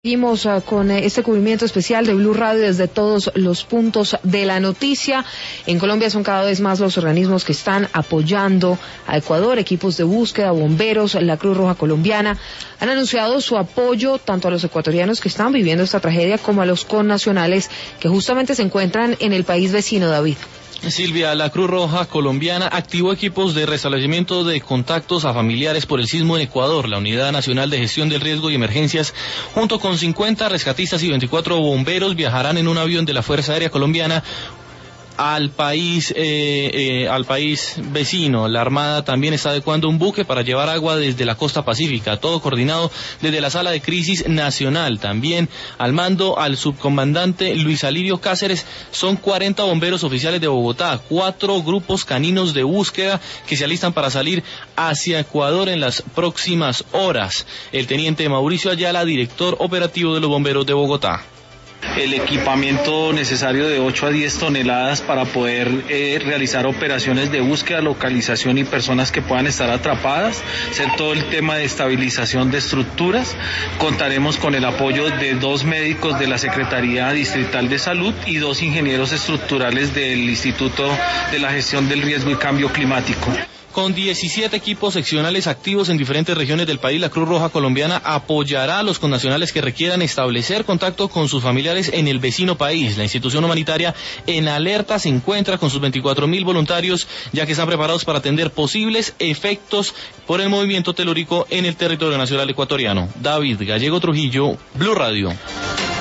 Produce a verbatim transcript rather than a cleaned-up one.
Seguimos uh, con uh, este cubrimiento especial de Blue Radio desde todos los puntos de la noticia. En Colombia son cada vez más los organismos que están apoyando a Ecuador, equipos de búsqueda, bomberos, la Cruz Roja Colombiana. Han anunciado su apoyo tanto a los ecuatorianos que están viviendo esta tragedia como a los connacionales que justamente se encuentran en el país vecino, David. Silvia, la Cruz Roja Colombiana activó equipos de restablecimiento de contactos a familiares por el sismo en Ecuador. La Unidad Nacional de Gestión del Riesgo y Emergencias, junto con cincuenta rescatistas y veinticuatro bomberos, viajarán en un avión de la Fuerza Aérea Colombiana al país eh, eh, al país vecino. La Armada también está adecuando un buque para llevar agua desde la costa pacífica, todo coordinado desde la Sala de Crisis Nacional. También al mando al subcomandante Luis Alirio Cáceres. Son cuarenta bomberos oficiales de Bogotá, cuatro grupos caninos de búsqueda que se alistan para salir hacia Ecuador en las próximas horas. El teniente Mauricio Ayala, director operativo de los bomberos de Bogotá. El equipamiento necesario de ocho a diez toneladas para poder eh, realizar operaciones de búsqueda, localización y personas que puedan estar atrapadas, hacer todo el tema de estabilización de estructuras. Contaremos con el apoyo de dos médicos de la Secretaría Distrital de Salud y dos ingenieros estructurales del Instituto de la Gestión del Riesgo y Cambio Climático. Con diecisiete equipos seccionales activos en diferentes regiones del país, la Cruz Roja Colombiana apoyará a los connacionales que requieran establecer contacto con sus familiares en el vecino país. La institución humanitaria en alerta se encuentra con sus veinticuatro mil voluntarios, ya que están preparados para atender posibles efectos por el movimiento telúrico en el territorio nacional ecuatoriano. David Gallego Trujillo, Blue Radio.